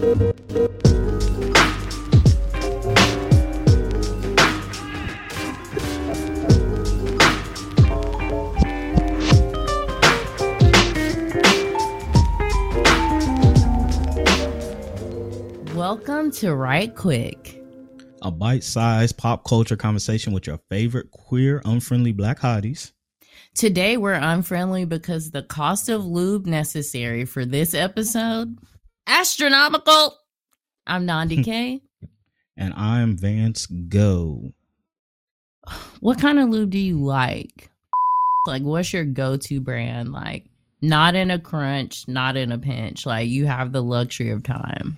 Welcome to Right Quick, a bite-sized pop culture conversation with your favorite queer, unfriendly black hotties. Today we're unfriendly because the cost of lube necessary for this episode, astronomical. I'm Nandi K. And I'm Vance Go. What kind of lube do you like? Like, what's your go-to brand? Like, not in a crunch, not in a pinch. Like, you have the luxury of time.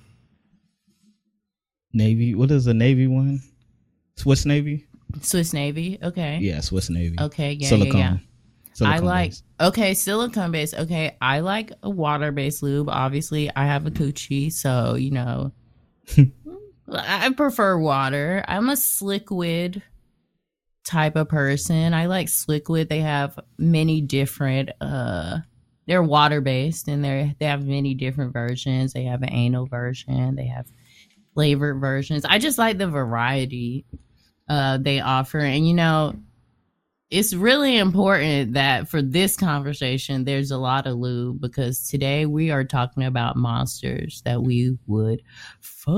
Navy. What is the Navy one? Swiss Navy? Swiss Navy. Okay. Yeah, Swiss Navy. Okay. Yeah. Silicone. Yeah. Silicone I like. based. Okay, silicone based. Okay, I like a water-based lube. Obviously, I have a coochie, so you know, I prefer water. I'm a sliquid type of person. I like sliquid. They have many different. They're water-based, and they have many different versions. They have an anal version. They have flavored versions. I just like the variety they offer, and you know. It's really important that for this conversation, there's a lot of lube because today we are talking about monsters that we would fuck.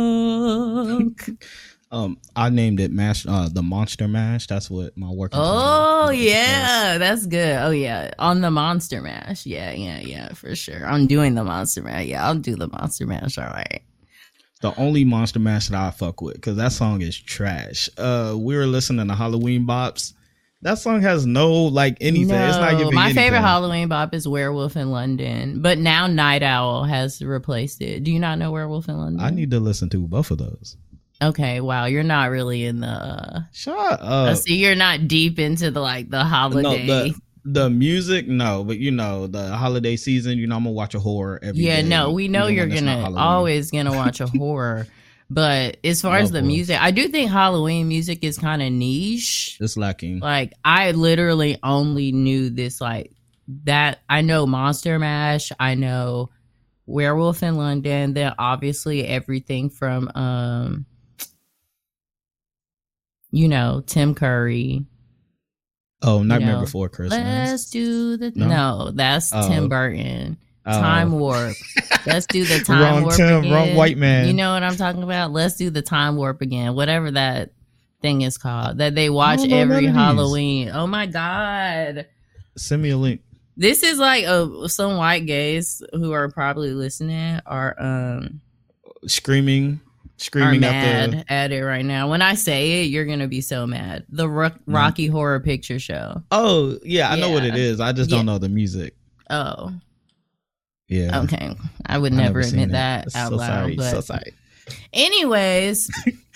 I named it the Monster Mash. That's what my working. Oh yeah, that's good. Oh yeah, on the Monster Mash. Yeah, for sure. I'm doing the Monster Mash. Yeah, I'll do the Monster Mash. All right. The only Monster Mash that I fuck with because that song is trash. We were listening to Halloween Bops. That song has no like anything. No, it's not giving my anything. favorite Halloween bop is Werewolf in London, but now Night Owl has replaced it. Do you not know Werewolf in London? I need to listen to both of those. Okay, wow, you're not really in the. Shut up. See, you're not deep into the holiday. No, the music, no, but you know the holiday season. You know I'm gonna watch a horror every day. Yeah, no, we know you're gonna always gonna watch a horror. But as far as the music, I do think Halloween music is kind of niche. It's lacking. Like, I literally only knew this, like, that. I know Monster Mash. I know Werewolf in London. Then, obviously, everything from, you know, Tim Curry. Oh, Nightmare Before Christmas. Let's do the... No, that's Tim Burton. Time Warp. Let's do the Time Warp again. Wrong white man. You know what I'm talking about? Let's do the Time Warp again. Whatever that thing is called. That they watch every Halloween. Oh my God. Send me a link. This is like some white gays who are probably listening are screaming mad at it right now. When I say it, you're gonna be so mad. The Rocky Horror Picture Show. Oh yeah, I know what it is. I just don't know the music. Oh. Yeah. Okay. I would never admit that out loud. Sorry. But So sorry. Anyways,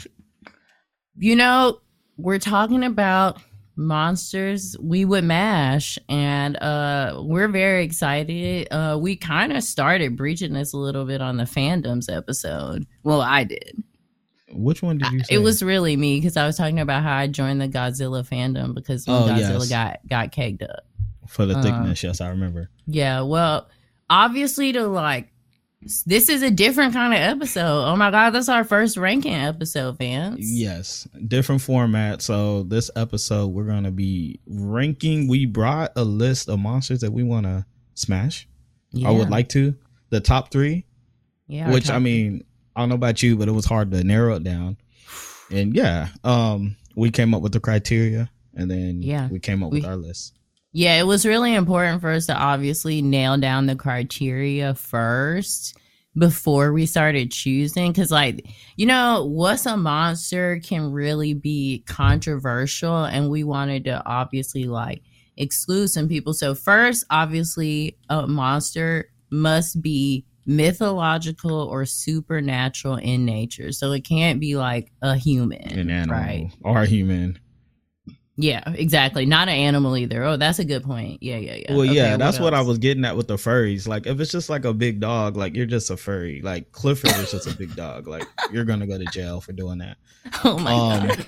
you know, we're talking about monsters we would mash, and we're very excited. We kind of started breaching this a little bit on the fandoms episode. Well, I did. Which one did you say? It was really me because I was talking about how I joined the Godzilla fandom because when Godzilla got caked up. For the thickness, yes, I remember. Yeah, well, obviously this is a different kind of episode. Oh my God, that's our first ranking episode, Vance. Yes, different format. So this episode, we're going to be ranking. We brought a list of monsters that we want to smash. Yeah. I would like to. The top 3. Yeah. Which, I mean, I don't know about you, but it was hard to narrow it down. And yeah, we came up with the criteria, and then we came up with our list. Yeah, it was really important for us to obviously nail down the criteria first before we started choosing. Because, like, you know, what's a monster can really be controversial. And we wanted to obviously, like, exclude some people. So first, obviously, a monster must be mythological or supernatural in nature. So it can't be, like, a human. An animal. Right? Or a human. Yeah, exactly. Not an animal either. Oh, that's a good point. Yeah. Well, okay, yeah, that's what I was getting at with the furries. Like, if it's just like a big dog, like, you're just a furry. Like, Clifford is just a big dog. Like, you're gonna go to jail for doing that. Oh my God.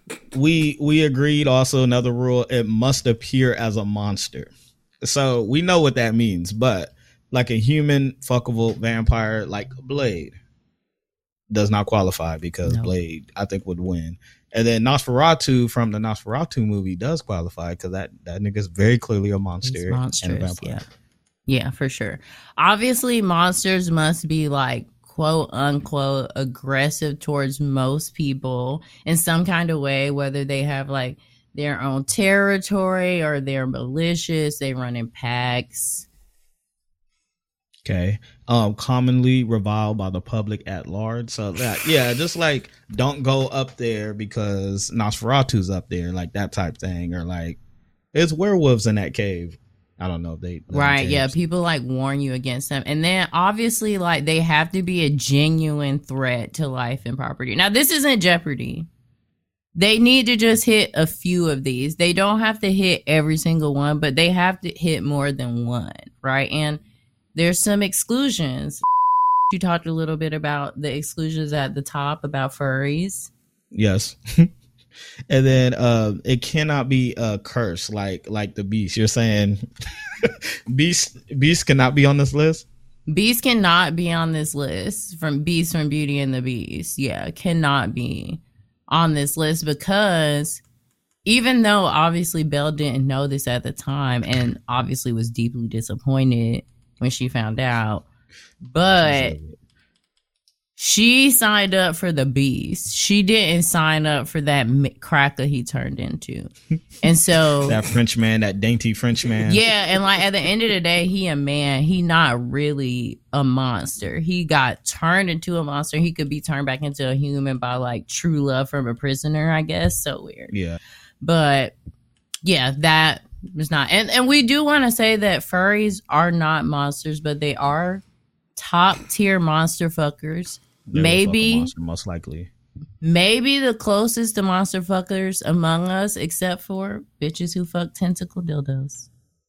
We agreed also another rule: it must appear as a monster. So we know what that means, but like a human fuckable vampire, like Blade, does not qualify because Blade, I think, would win. And then Nosferatu from the Nosferatu movie does qualify because that nigga's very clearly a monster and a vampire. Yeah, for sure. Obviously, monsters must be like quote unquote aggressive towards most people in some kind of way, whether they have like their own territory or they're malicious, they run in packs. Okay. Commonly reviled by the public at large. So that, yeah, just like don't go up there because Nosferatu's up there, like that type thing, or like it's werewolves in that cave. I don't know if they right. Yeah, people like warn you against them, and then obviously like they have to be a genuine threat to life and property. Now this isn't Jeopardy. They need to just hit a few of these. They don't have to hit every single one, but they have to hit more than one, right? And there's some exclusions. You talked a little bit about the exclusions at the top about furries. Yes. And then it cannot be a curse like the Beast. You're saying Beast cannot be on this list? Beast cannot be on this list from Beast from Beauty and the Beast. Yeah, cannot be on this list because even though obviously Belle didn't know this at the time and obviously was deeply disappointed when she found out, but she signed up for the Beast. She didn't sign up for that cracker he turned into. And so that French man, that dainty French man. Yeah, and like at the end of the day, he a man. He not really a monster. He got turned into a monster. He could be turned back into a human by like true love from a prisoner, I guess. So weird. Yeah. But yeah, that was not. And we do want to say that furries are not monsters, but they are top tier monster fuckers. Maybe monster, most likely. Maybe the closest to monster fuckers among us, except for bitches who fuck tentacle dildos.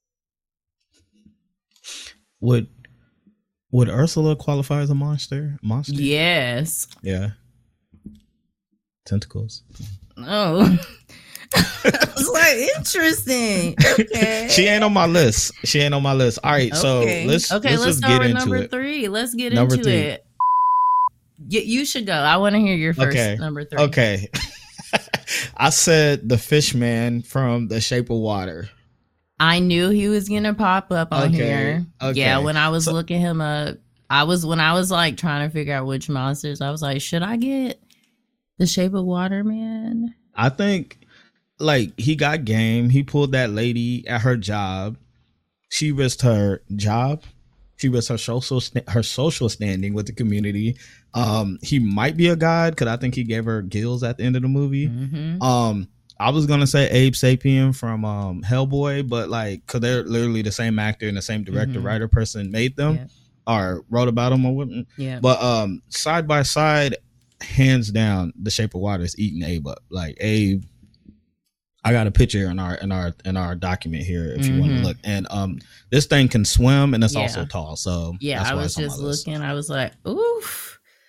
Would Ursula qualify as a monster? Yes. Yeah. Tentacles. Oh. It's like interesting. Okay. She ain't on my list. All right, okay. So let's just get into number it. 3. Let's get into it. You should go. I want to hear your first number 3. Okay. I said the fish man from The Shape of Water. I knew he was gonna pop up on here. Okay. Yeah, when I was looking him up, when I was like trying to figure out which monsters, I was like, should I get The Shape of Water man? I think like he got game. He pulled that lady at her job. She risked her job. She risked her social standing with the community. He might be a god because I think he gave her gills at the end of the movie. Mm-hmm. I was gonna say Abe Sapien from Hellboy, but like because they're literally the same actor and the same director, writer, person made them or wrote about them or whatever. Yeah. But side by side, hands down, The Shape of Water is eating Abe up. Like Abe, I got a picture in our document here if you want to look. And this thing can swim and it's also tall. So yeah, that's I why was it's just looking. I was like, oof.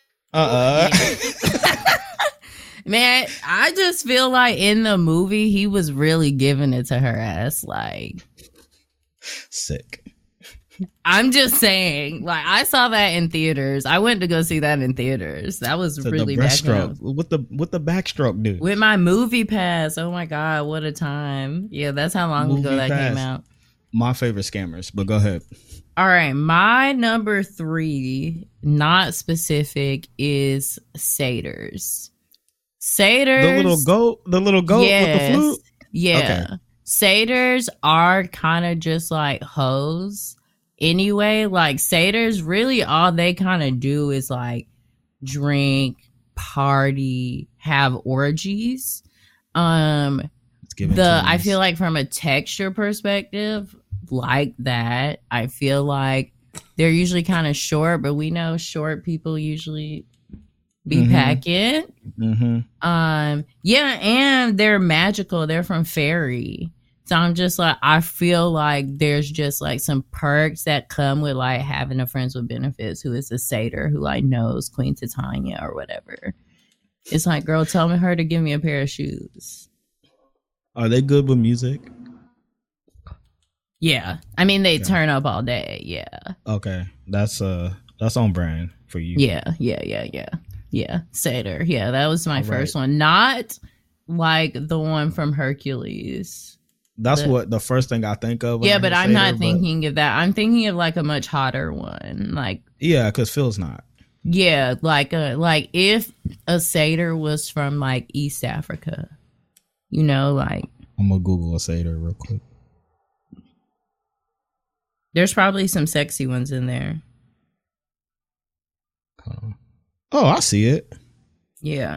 Man, I just feel like in the movie he was really giving it to her ass. Like sick. I'm just saying, like I saw that in theaters. I went to go see that in theaters. That was so really backstroke. What the backstroke do? With my movie pass. Oh my god, what a time. Yeah, that's how long ago that came out. My favorite scammers, but go ahead. All right, my number 3, not specific, is satyrs. Satyrs. The little goat with the flute? Yeah. Okay. Satyrs are kind of just like hoes. Anyway, like satyrs, really all they kind of do is like drink, party, have orgies. I feel like from a texture perspective, like that, I feel like they're usually kind of short, but we know short people usually be packing. Yeah, and they're magical. They're from fairy. So I'm just like, I feel like there's just like some perks that come with like having a friends with benefits who is a satyr who like knows Queen Titania or whatever. It's like, girl, tell me her to give me a pair of shoes. Are they good with music? Yeah. I mean, they turn up all day. Yeah. Okay. That's on brand for you. Yeah. Yeah, satyr. Yeah, that was my first one. Not like the one from Hercules. That's what the first thing I think of. Yeah, but I'm not thinking of that. I'm thinking of like a much hotter one. Like, yeah, because Phil's not. Yeah, like if a satyr was from like East Africa, you know, like. I'm gonna Google a satyr real quick. There's probably some sexy ones in there. Oh, I see it. Yeah.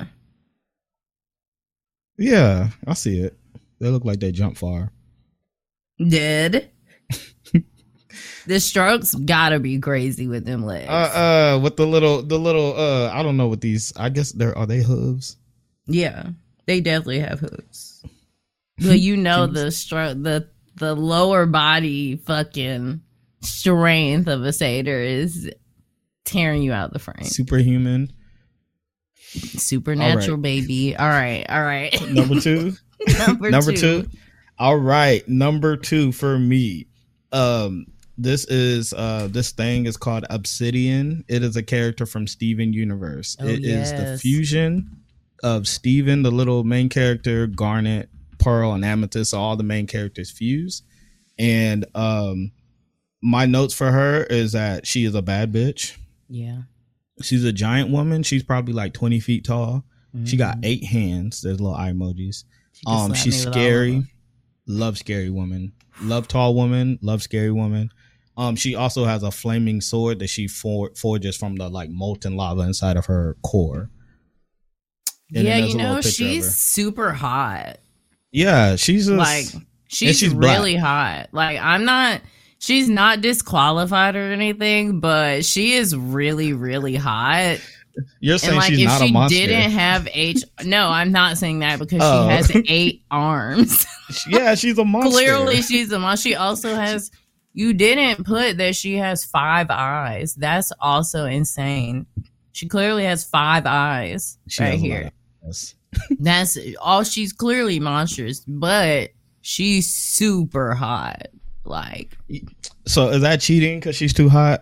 Yeah, I see it. They look like they jump far. Dead. The strokes gotta be crazy with them legs. With the little I don't know what these. I guess are they hooves? Yeah, they definitely have hooves. But you know the lower body fucking strength of a satyr is tearing you out the frame. Superhuman. Supernatural, all right. Baby. All right. Number two. Number two. All right, number 2 for me. This thing is called Obsidian. It is a character from Steven Universe. It is the fusion of Steven, the little main character, Garnet, Pearl, and Amethyst. So all the main characters fuse. And my notes for her is that she is a bad bitch. Yeah. She's a giant woman. She's probably like 20 feet tall. Mm-hmm. She got 8 hands. There's little eye emojis. She's scary. Love scary woman. Love tall woman. Love scary woman. She also has a flaming sword that she forges from the like molten lava inside of her core. And yeah, you know, she's super hot. Yeah, she's she's really hot. Like she's not disqualified or anything, but she is really, really hot. You're saying she's not a monster. If she didn't have No, I'm not saying that because she has 8 arms. Yeah, she's a monster. Clearly, she's a monster. She also has. You didn't put that she has 5 eyes. That's also insane. She clearly has 5 eyes right here. That's all. She's clearly monstrous, but she's super hot. Like, so is that cheating because she's too hot?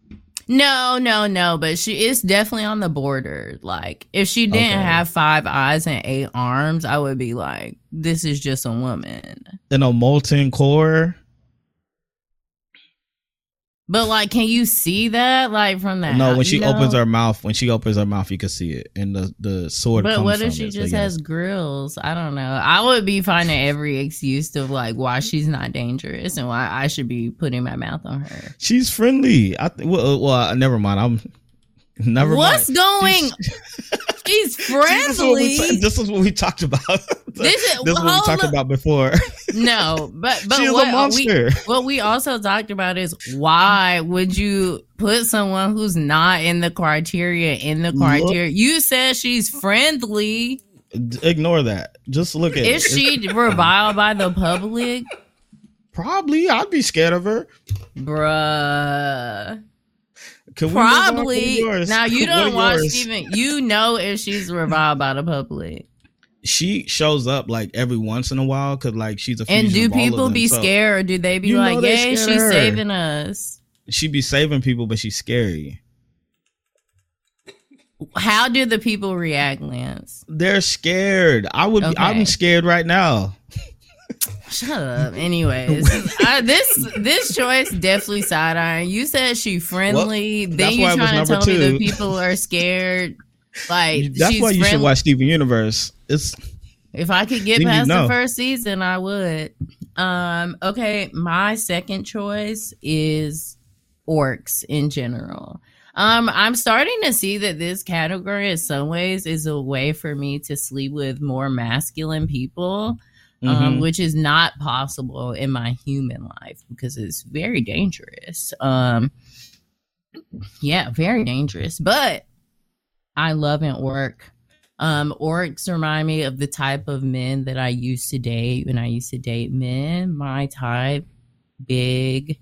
No, but she is definitely on the border. Like, if she didn't have 5 eyes and 8 arms, I would be like, this is just a woman. In a molten core? But like, can you see that? Like from that? No, when she opens her mouth, you can see it, and the sword. But comes what if from she it, just has grills? I don't know. I would be finding every excuse of like why she's not dangerous and why I should be putting my mouth on her. She's friendly. Well, never mind. What's going? She's friendly. This is what we talked about. This is what we talked about before. No, but she's a monster. What we also talked about is why would you put someone who's not in the criteria in the criteria? You said she's friendly. Ignore that. Just look at it. Is she reviled by the public? Probably. I'd be scared of her. Bruh. Probably. Now you don't watch Steven. You know if she's reviled by the public. She shows up like every once in a while because like she's a fusion. And do people be scared or do they be like, "Yay, she's saving us"? She be saving people, but she's scary. How do the people react, Lance? They're scared. I'm scared right now. Shut up. Anyways, this choice definitely side eyeing. You said she friendly. Well, then you trying to tell me that people are scared. Like that's why you should watch Steven Universe. If I could get past the first season, I would. Okay, my second choice is orcs in general. I'm starting to see that this category in some ways is a way for me to sleep with more masculine people. Which is not possible in my human life because it's very dangerous. Yeah, very dangerous. But I love an orc. Orcs remind me of the type of men that I used to date when I used to date men. My type, big.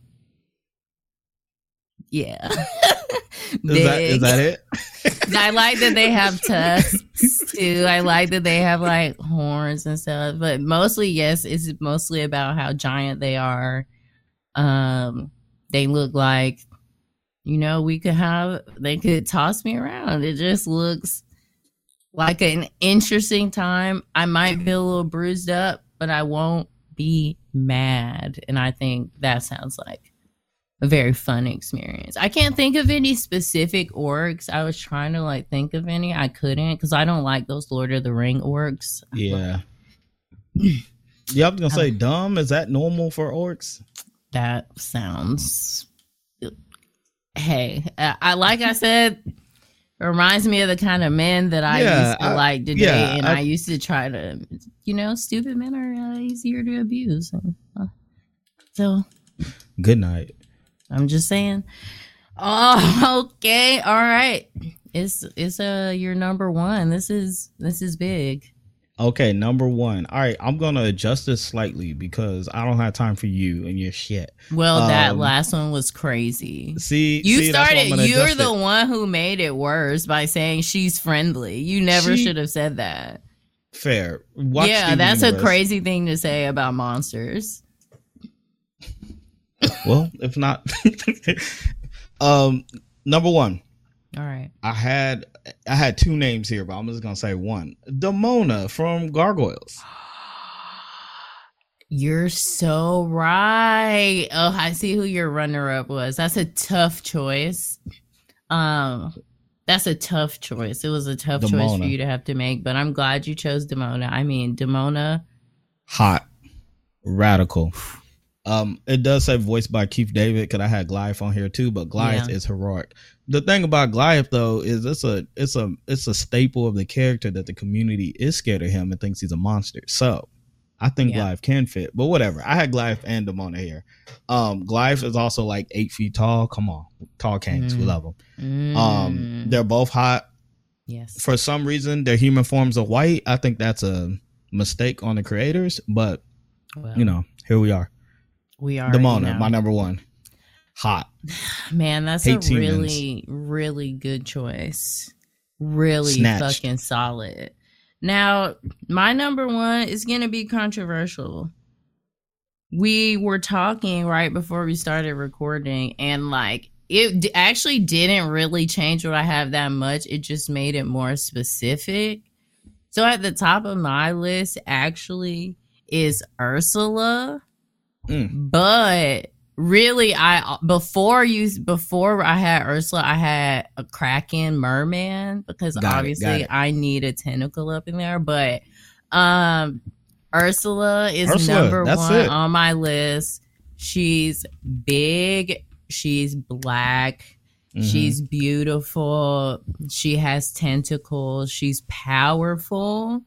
Yeah. Is that it? I like that they have tusks too. I like that they have like horns and stuff. But mostly, yes, it's mostly about how giant they are. They look like they could toss me around. It just looks like an interesting time. I might be a little bruised up, but I won't be mad. And I think that sounds like a very fun experience. I can't think of any specific orcs. I was trying to like think of any. I couldn't because I don't like those Lord of the Ring orcs. Yeah. Yeah, I was gonna say, dumb. Is that normal for orcs? That sounds. Hey, like I said, it reminds me of the kind of men that I used to like to date, and I used to try to, stupid men are easier to abuse. So, good night. I'm just saying. Oh, okay, all right. It's your number one. This is big. Okay, number one. All right, I'm gonna adjust this slightly because I don't have time for you and your shit. Well, that last one was crazy. You started. You're the one who made it worse by saying she's friendly. You never should have said that. Fair. That's a crazy thing to say about monsters. Well, if not, number one. All right. I had two names here, but I'm just gonna say one. Demona from Gargoyles. You're so right. Oh, I see who your runner-up was. That's a tough choice. That's a tough choice. It was a tough choice for you to have to make, but I'm glad you chose Demona. I mean, Demona, hot, radical. It does say voiced by Keith David because I had Goliath on here too, but Goliath is heroic. The thing about Goliath though is it's a staple of the character that the community is scared of him and thinks he's a monster. So I think Goliath can fit, but whatever. I had Goliath and Demona here. Goliath is also like 8 feet tall. Come on, tall kings, we love them. They're both hot. Yes. For some reason, their human forms are white. I think that's a mistake on the creators, but here we are. We are Demona, my number one. Hot. Man, that's a really, really good choice. Really fucking solid. Now, my number one is going to be controversial. We were talking right before we started recording, and like it actually didn't really change what I have that much. It just made it more specific. So at the top of my list actually is Ursula. But really, before I had Ursula, I had a Kraken merman because obviously I need a tentacle up in there. But Ursula is number one on my list. She's big. She's black. She's beautiful. She has tentacles. She's powerful.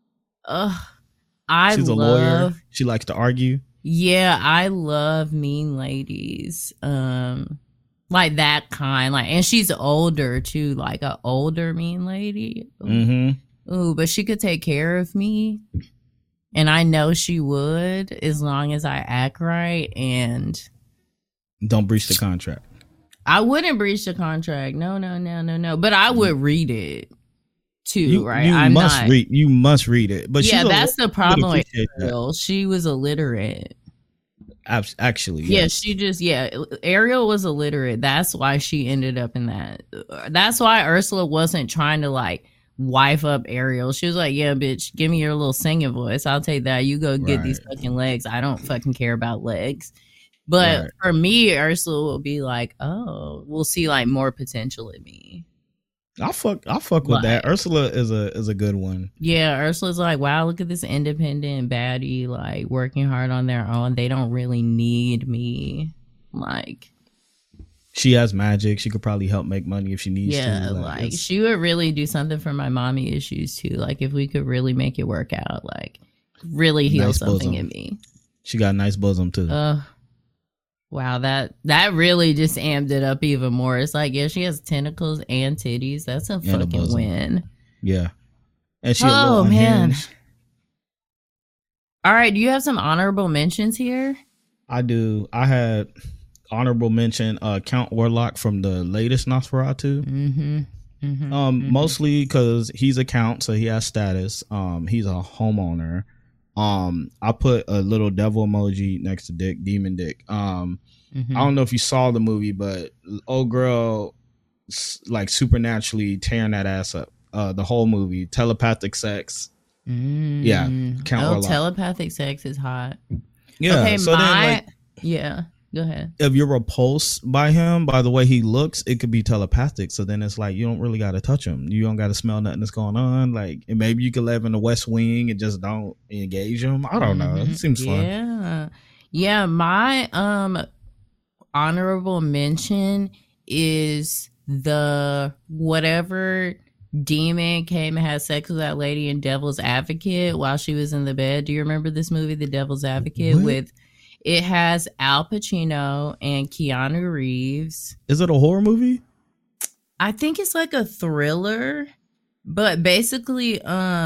She's a lawyer. She likes to argue. Yeah, I love mean ladies. Like that kind. And she's older too, like an older mean lady. Ooh, but she could take care of me. And I know she would as long as I act right and don't breach the contract. I wouldn't breach the contract. No. But I would read it too, right? You must read it. But that's the problem with Ariel. She was illiterate. Actually, Ariel was illiterate. That's why she ended up in that. That's why Ursula wasn't trying to like wife up Ariel. She was like, yeah, bitch, give me your little singing voice. I'll take that. You go get these fucking legs. I don't fucking care about legs. But for me, Ursula will be like, oh, we'll see like more potential in me. I'll fuck with that. Ursula is a good one. Yeah, Ursula's like, wow, look at this independent baddie, like working hard on their own. They don't really need me. Like, she has magic. She could probably help make money if she needs to. Yeah, like she would really do something for my mommy issues too. Like if we could really make it work out, like really heal something in me. She got a nice bosom too. Wow, that really just amped it up even more. It's like, yeah, she has tentacles and titties. That's a fucking win. Yeah. And she man. All right, do you have some honorable mentions here? I do. I had honorable mention Count Orlok from the latest Nosferatu. Mostly because he's a count, so he has status. He's a homeowner. I put a little devil emoji next to Dick, Demon Dick. I don't know if you saw the movie, but old girl like supernaturally tearing that ass up. The whole movie, telepathic sex. Yeah, telepathic sex is hot. Yeah. Okay, so yeah. Go ahead. If you're repulsed by him, by the way he looks, it could be telepathic. So then it's like you don't really got to touch him. You don't got to smell nothing that's going on. Like, and maybe you could live in the West Wing and just don't engage him. I don't know. It seems fun. Yeah. My honorable mention is the whatever demon came and had sex with that lady in Devil's Advocate while she was in the bed. Do you remember this movie, The Devil's Advocate? What? It has Al Pacino and Keanu Reeves. Is it a horror movie? I think it's like a thriller, but basically,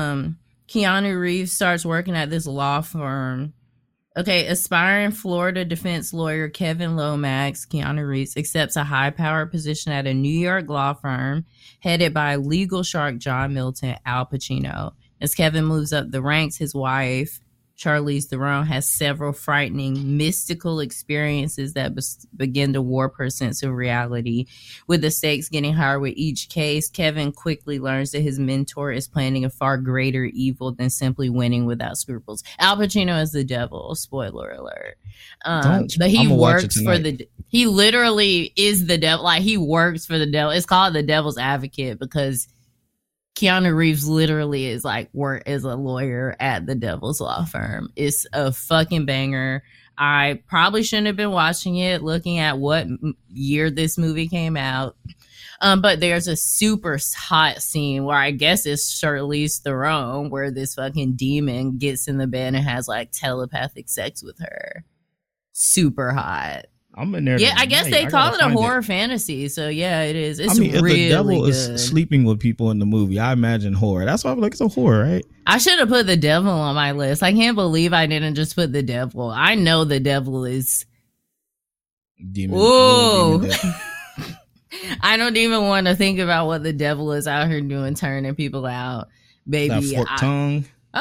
Keanu Reeves starts working at this law firm. Okay, aspiring Florida defense lawyer Kevin Lomax, Keanu Reeves, accepts a high-powered position at a New York law firm headed by legal shark John Milton, Al Pacino. As Kevin moves up the ranks, his wife, Charlize Theron, has several frightening, mystical experiences that begin to warp her sense of reality. With the stakes getting higher with each case, Kevin quickly learns that his mentor is planning a far greater evil than simply winning without scruples. Al Pacino is the devil. Spoiler alert. But he works for he literally is the devil. Like, he works for the devil. It's called The Devil's Advocate because Keanu Reeves literally is like work as a lawyer at the devil's law firm. It's a fucking banger. I probably shouldn't have been watching it looking at what year this movie came out. But there's a super hot scene where I guess it's Charlize Theron where this fucking demon gets in the bed and has like telepathic sex with her. Super hot. I'm in there. Yeah, I guess they call it a horror fantasy. So yeah, it is. It's really if the devil good. is sleeping with people in the movie, I imagine horror. That's why I'm like, it's a horror, right? I should have put the devil on my list. I can't believe I didn't just put the devil. I know the devil is demon. Ooh. I don't even want to think about what the devil is out here doing, turning people out. Baby, that forked tongue.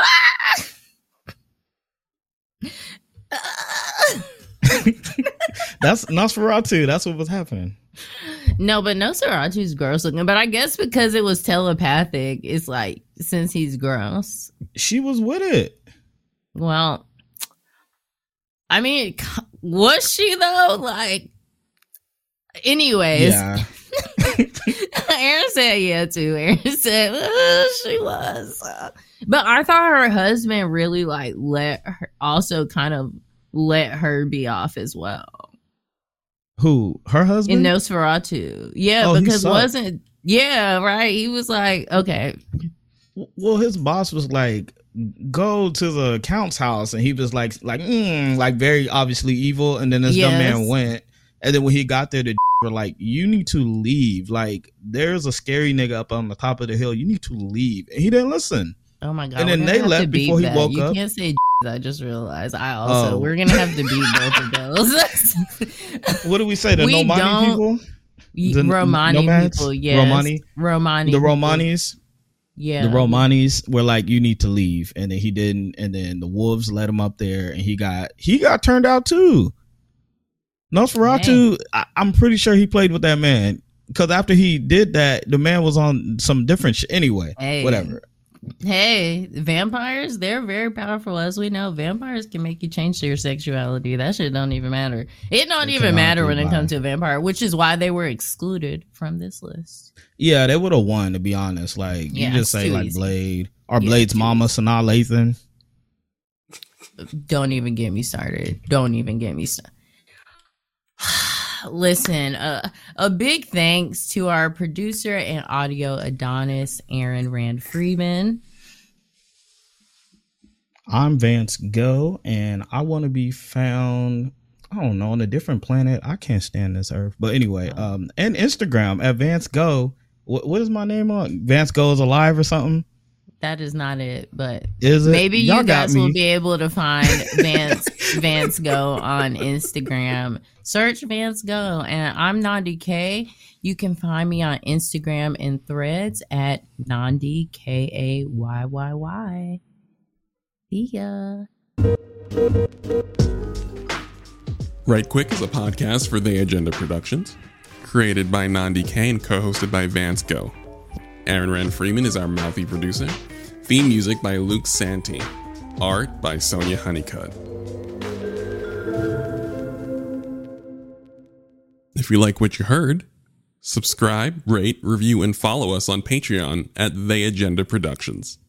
That's Nosferatu. That's what was happening. No, but Nosferatu's gross looking. But I guess because it was telepathic, it's like, since he's gross. She was with it. Well, I mean, was she though? Like, anyways. Yeah. Aaron said yeah too. Aaron said she was. But I thought her husband really like let her be off as well. Who? Her husband? In Nosferatu. Yeah, because wasn't... Yeah, right? He was like, okay. Well, his boss was like, go to the count's house. And he was like very obviously evil. And then this dumb man went. And then when he got there, the were like, you need to leave. Like, there's a scary nigga up on the top of the hill. You need to leave. And he didn't listen. Oh my God. And then they left before he woke up. You can't say I just realized. We're going to have to beat both of those. What do we say? The Nomani people? The Romani nomads? people, yes. Romani. The Romanis? Yeah. The Romanis were like, you need to leave. And then he didn't. And then the wolves let him up there. And he got turned out too. Nosferatu, I'm pretty sure he played with that man. Because after he did that, the man was on some different shit. Anyway, whatever. Hey, vampires, they're very powerful. As we know, vampires can make you change your sexuality. That shit don't even matter. It don't even matter when it comes to a vampire, which is why they were excluded from this list. Yeah, they would have won, to be honest. Like, you just say like easy. Blade. Or Blade's mama, Sanaa Lathan. Don't even get me started. Listen, a big thanks to our producer and audio Adonis, Aaron Rand Freeman. I'm Vance Go, and I want to be found, I don't know, on a different planet. I can't stand this earth. But anyway, and Instagram at Vance Go. What is my name on? Vance Go is alive or something? That is not it, but is it? Maybe you guys will be able to find Vance Go on Instagram. Search Vance Go, and I'm Nandi K. You can find me on Instagram and Threads at Nandi Kayy. See ya. Right Quick is a podcast for The Agenda Productions, created by Nandi K and co-hosted by Vance Go. Aaron Wren Freeman is our mouthy producer. Theme music by Luke Santee. Art by Sonia Honeycutt. If you like what you heard, subscribe, rate, review, and follow us on Patreon at The Agenda Productions.